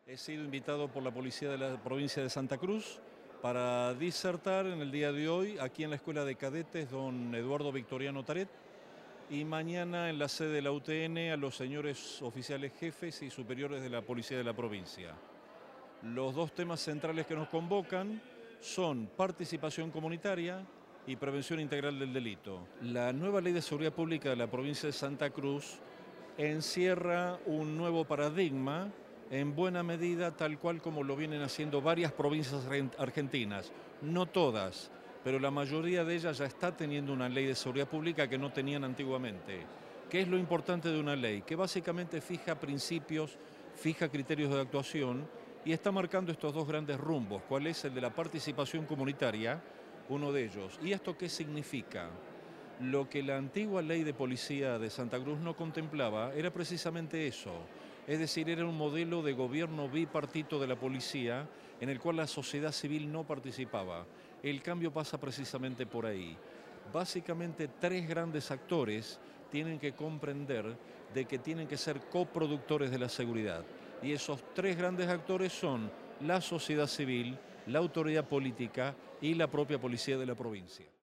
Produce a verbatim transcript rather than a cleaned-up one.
He sido invitado por la Policía de la Provincia de Santa Cruz para disertar en el día de hoy aquí en la Escuela de Cadetes Don Eduardo Victoriano Taret y mañana en la sede de la U T N a los señores oficiales jefes y superiores de la Policía de la Provincia. Los dos temas centrales que nos convocan son participación comunitaria y prevención integral del delito. La nueva Ley de Seguridad Pública de la Provincia de Santa Cruz encierra un nuevo paradigma en buena medida tal cual como lo vienen haciendo varias provincias argentinas, no todas, pero la mayoría de ellas ya está teniendo una ley de seguridad pública que no tenían antiguamente. ¿Qué es lo importante de una ley? Que básicamente fija principios, fija criterios de actuación y está marcando estos dos grandes rumbos. ¿Cuál es el de la participación comunitaria? Uno de ellos. ¿Y esto qué significa? Lo que la antigua ley de policía de Santa Cruz no contemplaba era precisamente eso. Es decir, era un modelo de gobierno bipartito de la policía en el cual la sociedad civil no participaba. El cambio pasa precisamente por ahí. Básicamente tres grandes actores tienen que comprender de que tienen que ser coproductores de la seguridad. Y esos tres grandes actores son la sociedad civil, la autoridad política y la propia policía de la provincia.